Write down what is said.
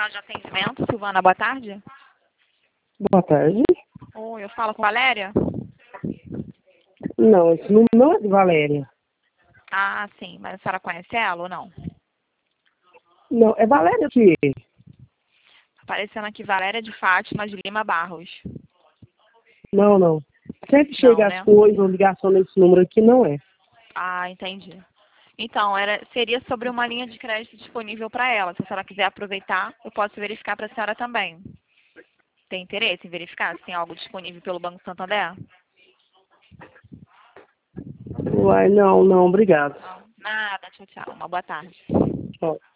de atendimento, Silvana, boa tarde. Boa tarde. Oi, eu falo com Valéria? Não, esse número não é de Valéria. Ah, sim, mas a senhora conhece ela ou não? Não, é Valéria que Aparecendo aqui Valéria de Fátima de Lima Barros. Não. Sempre Não, chega as né? coisas, ou ligação nesse número aqui, não é. Ah, entendi. Então, seria sobre uma linha de crédito disponível para ela. Se a senhora quiser aproveitar, eu posso verificar para a senhora também. Tem interesse em verificar se tem algo disponível pelo Banco Santander? Uai, não, obrigado. Não. Nada, tchau, tchau. Uma boa tarde. Ó.